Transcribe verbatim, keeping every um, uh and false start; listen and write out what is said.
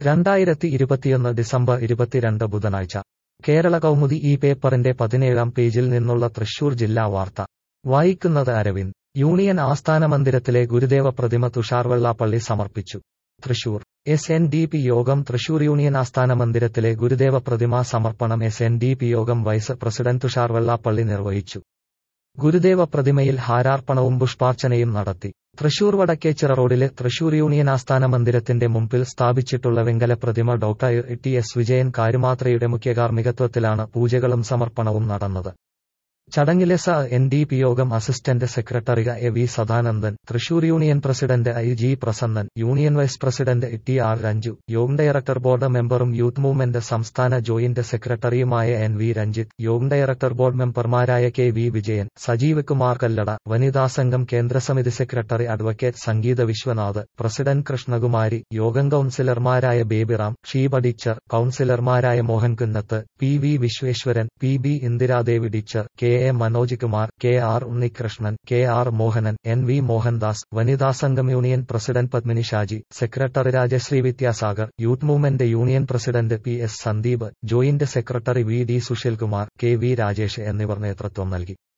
രണ്ടായിരത്തി ഇരുപത്തിയൊന്ന് ഡിസംബർ ഇരുപത്തിരണ്ട് ബുധനാഴ്ച കേരള കൗമുദി ഈ പേപ്പറിന്റെ പതിനേഴാം പേജിൽ നിന്നുള്ള തൃശൂർ ജില്ലാ വാർത്ത വായിക്കുന്നത് അരവിന്ദ്. യൂണിയൻ ആസ്ഥാന മന്ദിരത്തിലെ ഗുരുദേവ പ്രതിമ തുഷാർ വെള്ളാപ്പള്ളി സമർപ്പിച്ചു. Thrissur S N D P യോഗം തൃശൂർ യൂണിയൻ ആസ്ഥാന മന്ദിരത്തിലെ ഗുരുദേവ പ്രതിമാ സമർപ്പണം എസ് എൻ ഡി പി യോഗം വൈസ് പ്രസിഡന്റ് തുഷാർ വെള്ളാപ്പള്ളി നിർവഹിച്ചു. ഗുരുദേവ പ്രതിമയിൽ ഹാരാർപ്പണവും പുഷ്പാർച്ചനയും നടത്തി. തൃശൂർ വടക്കേച്ചിറ റോഡിലെ തൃശൂർ യൂണിയൻ ആസ്ഥാന മന്ദിരത്തിന്റെ മുമ്പിൽ സ്ഥാപിച്ചിട്ടുള്ള വെങ്കല പ്രതിമ ഡോക്ടർ ടി എസ് വിജയൻ കാരുമാത്രയുടെ മുഖ്യകാർമ്മികത്വത്തിലാണ് പൂജകളും സമർപ്പണവും നടന്നത്. ചടങ്ങിലെ സ എൻ ഡി പി യോഗം assistant secretary A V Sadanandan, Thrissur union president I G Prasannan, union vice president T R Ranju, യോഗം ഡയറക്ടർ ബോർഡ് മെമ്പറും യൂത്ത് മൂവ്മെന്റ് സംസ്ഥാന ജോയിന്റ് സെക്രട്ടറിയുമായ എൻ വി രഞ്ജിത്ത്, യോഗം ഡയറക്ടർ ബോർഡ് മെമ്പർമാരായ കെ വി വിജയൻ, സജീവ് കുമാർ കല്ലട, വനിതാ സംഘം കേന്ദ്രസമിതി secretary advocate Sangeetha Viswanath, president Krishnakumari, യോഗം കൌൺസിലർമാരായ ബേബിറാം, ഷീബ ടീച്ചർ, കൌൺസിലർമാരായ Mohan Kunnath, P V Vishweshwaran, P B Indiradevi teacher, K A Manoj Kumar, K R Unnikrishnan, K R Mohanan, N V Mohandas, വനിതാ സംഘം union president Padmini Shaji, secretary Rajasree Vidyasagar, youth movement union president P S Sandeep, joint secretary V D Susheelkumar, K V Rajesh എന്നിവർ നേതൃത്വം നൽകി.